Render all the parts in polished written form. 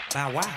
Bow wow.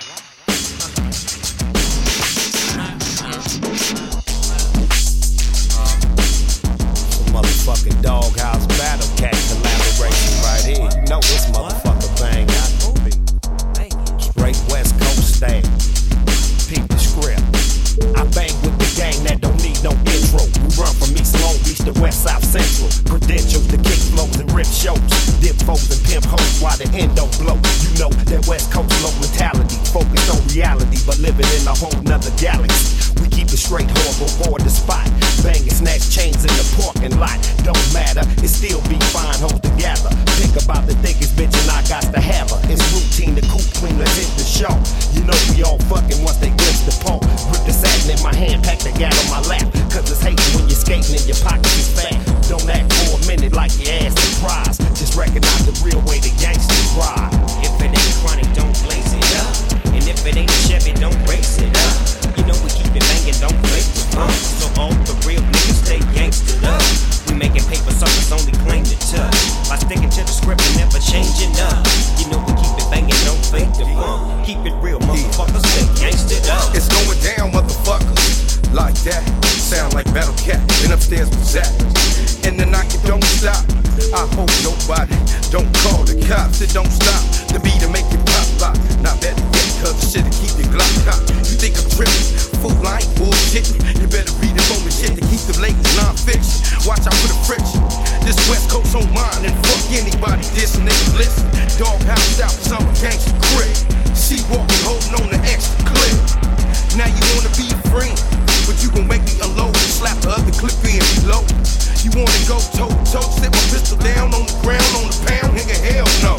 Motherfucking Doghouse Battle Cat collaboration right here. You know this motherfucker bang out. Straight West Coast style. Peep the script. I bang with the gang that don't need no intro. We run from East Long Beach to West South Central. Credentials to kick flows and rip shows. Dip foes and pimp hoes while the end don't blow. You know that West Coast low mentality. Focused on reality, but living in a whole nother galaxy. We keep it straight hard before the spot. Bang and snatch chains in the parking lot. Don't matter, it still be fine hoes together. Think about the thickest bitch and I got to have her. It's routine to coop clean, let's hit the show. You know we all fucking once they glimpse the pole. Grip the satin in my hand, pack the gat on my lap. Cause it's hating when you're skating and your pocket is fat. Don't act for a minute like your ass surprised. Just recognize the real way the gangsters ride. If it ain't chronic, don't blaze it up. And if it ain't a Chevy, don't race it up. You know we keep it banging, don't fake the funk. So all the real niggas stay gangstered up. We making paper suckers only claim to touch. By sticking to the script and never changing up. You know we keep it banging, don't fake the funk. Keep it real, motherfuckers, stay gangstered up. It's going down, motherfuckers. Like that, sound like Battle Cat, and upstairs with Zach. And the knock, it don't stop. I hope nobody don't call the cops. It don't stop. The beat to make it pop lock. Not better yet, cause the shit'll keep your Glock hot. You think I'm tripping? Fool, I ain't bullshitting. You better read it on the shit to keep the ladies non-fiction. Watch out for the friction. This West Coast on mine, and fuck anybody dissing, niggas listen. Doghouse style, cause I'm a gangster crib. She walking, holding on the extra clip. Now you wanna be a friend, but you gon' make me unload and slap the other clip in low. You wanna go toe-to-toe, sit my pistol down on the ground, on the pound, nigga, hell no.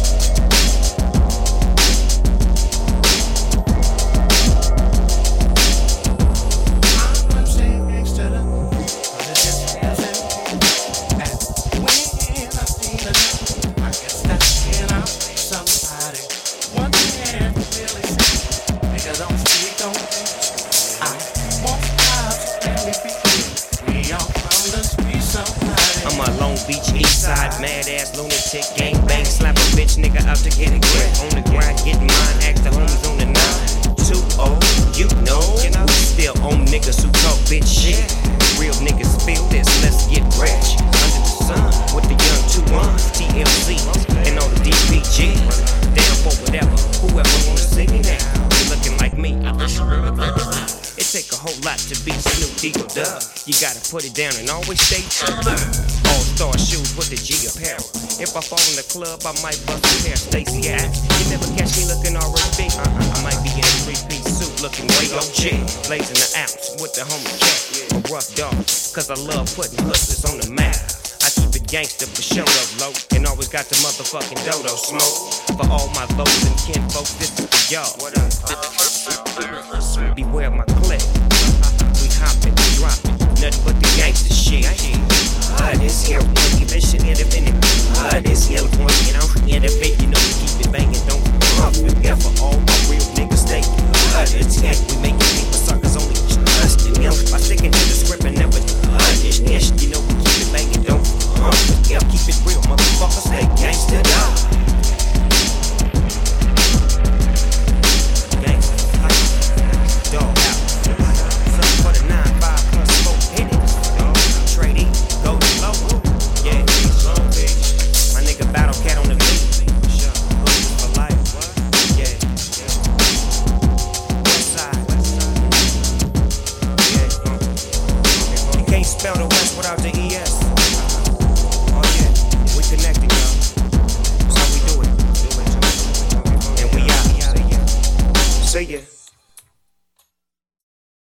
I'm a Long Beach east side mad ass lunatic gang bang slap a bitch nigga out to get a grip on the grind getting mine ask the homies on the 920 you know we still on niggas who talk bitch shit real niggas feel this let's get rich under the sun with the young 2-1s TLC and all the DPG down for whatever whoever wanna see me now you looking like me it take a whole lot to be Snoop Eagle Dub. You gotta put it down and always stay alert. All-star shoes with the G apparel. If I fall in the club, I might bust a pair of Stacy ass. You never catch me looking already big. I might be in a 3-piece suit looking way OG. Blazing the ounce with the homie cat. A rough dog, cause I love putting hustlers on the map. I keep it gangster for show up low. And always got the motherfucking dodo smoke. For all my lows and kin folks, this is for y'all. Beware my clip. We hoppin', droppin', nothing but the gangster shit. This here one, you bitch shit in the minute. This here one, you know, in the bit, you know, we keep it bangin', don't forget for all my real niggas stay. It's heck, we making people suckers only trust in them. By sticking to the script and never this, you know, we keep it bangin', don't forget. Keep it real, motherfuckers, stay gangsta up. Spell the West without the ES. Oh yeah, we connected, y'all. That's how we do it. And we out. See ya.